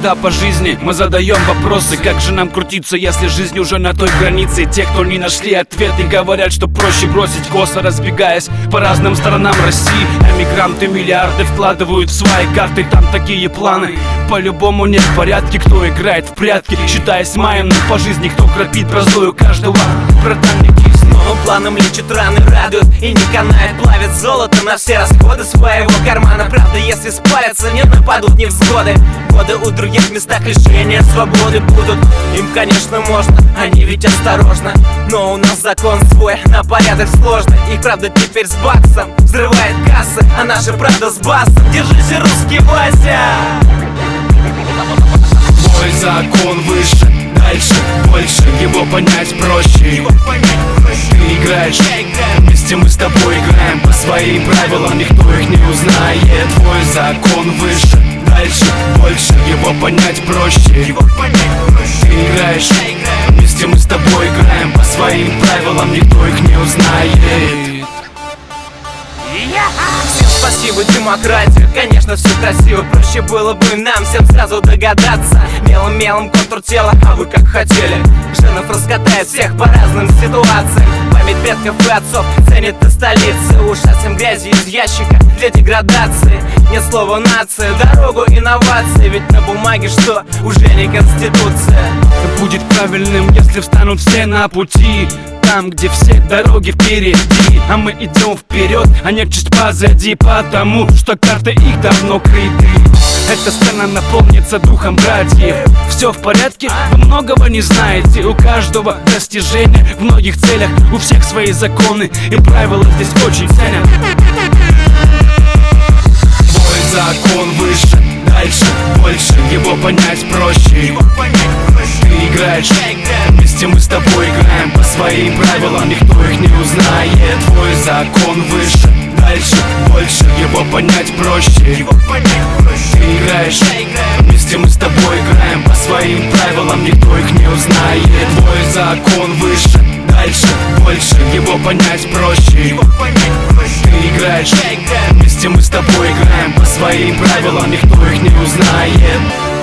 Иногда по жизни мы задаем вопросы: как же нам крутиться, если жизнь уже на той границе? Те, кто не нашли ответы, говорят, что проще бросить, косо разбегаясь по разным сторонам России. Эмигранты миллиарды вкладывают в свои карты, там такие планы. По-любому не в порядке, кто играет в прятки, считаясь маем, но по жизни кто кропит прозою каждого. Братан, не кисни. Новым планом лечит раны, радует и не канает, плавит золото на все расходы своего кармана. Правда, если спалятся, не нападут невзгоды. Годы у других местах лишения свободы будут. Им, конечно, можно, они ведь осторожно, но у нас закон свой, на порядок сложный. Их правда теперь с баксом взрывает кассы, а наша правда с басом. Держись, русский Вася! Твой закон выше, дальше, больше, его понять проще. Ты играешь, вместе мы с тобой играем по своим правилам, никто их не узнает. Твой закон выше, дальше, больше, его понять проще. Ты играешь, вместе мы с тобой играем по своим правилам, никто их не узнает. Всем спасибо, демократия, конечно, все красиво. Проще было бы нам всем сразу догадаться. Мелом контур тела, а вы как хотели. Женов раскатает всех по разным ситуациям. Память предков и отцов ценит и столицы. Ушастым грязи из ящика для деградации. Нет слова нация, дорогу инновации. Ведь на бумаге что, уже не конституция. Будет правильным, если встанут все на пути, там, где все дороги впереди, а мы идем вперед, а нечисть позади, потому что карты их давно крыты. Эта сцена наполнится духом братьев. Все в порядке, вы многого не знаете. У каждого достижения в многих целях, у всех свои законы и правила здесь очень ценят. Твой закон выше, дальше, больше, его понять проще. Ты играешь, вместе мы с тобой играем по своим правилам, никто их не узнает. Твой закон выше, дальше, больше, его понять проще. Ты играешь, вместе мы с тобой играем по своим правилам, никто их не узнает. Твой закон выше, дальше, больше, его понять проще. Ты играешь, вместе мы с тобой играем по своим правилам, никто их не узнает.